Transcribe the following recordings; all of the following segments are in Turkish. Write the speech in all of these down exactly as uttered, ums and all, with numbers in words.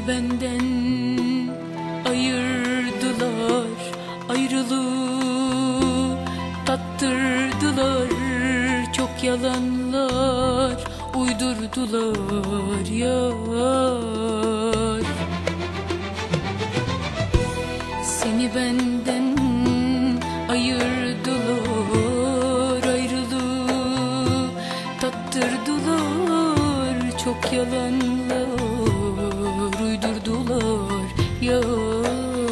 Seni benden ayırdılar, ayrılığı tattırdılar. Çok yalanlar uydurdular yar. Seni benden ayırdılar, ayrılığı tattırdılar. Çok yalanlar uydurdular yar.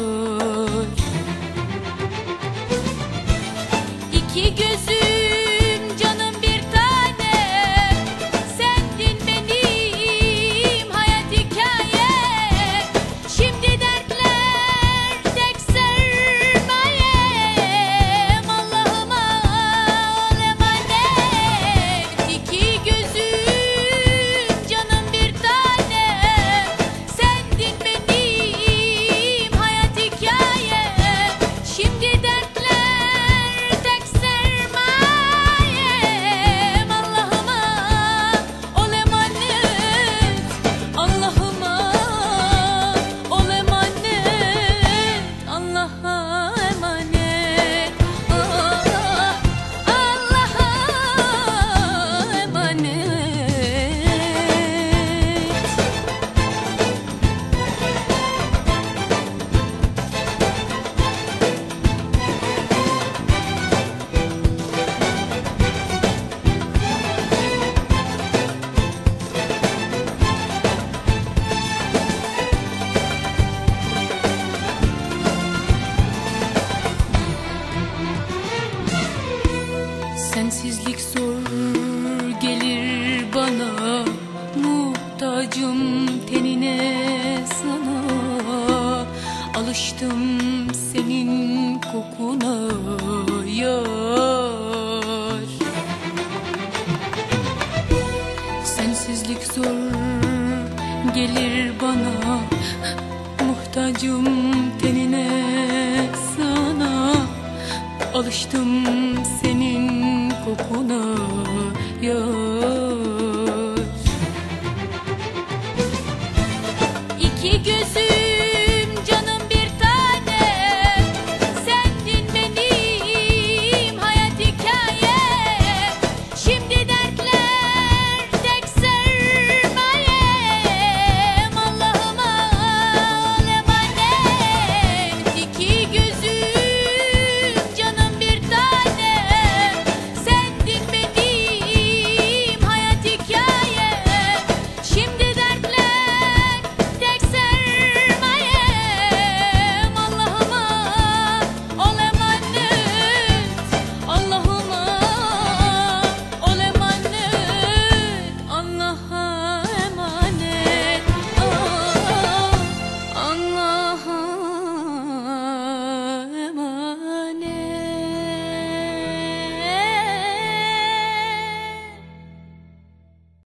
İki gözüm canım bir tane, sendin benim hayat hikayem. Şimdi dertler tek sermayem, Allah'ıma ol emanet. İki gözüm canım bir tane, sendin benim hayat hikayem. Şimdi dertler tek sermayem, Allah'ıma ol emanet. Allah'ıma ol emanet. Allah'a emanet. Ah, Allah'a emanet. Sensizlik zor gelir bana, muhtacım tenine sana. Alıştım senin kokuna yar. Sensizlik zor gelir bana, muhtacım tenine sana. Alıştım senin kokuna yar. İki gözüm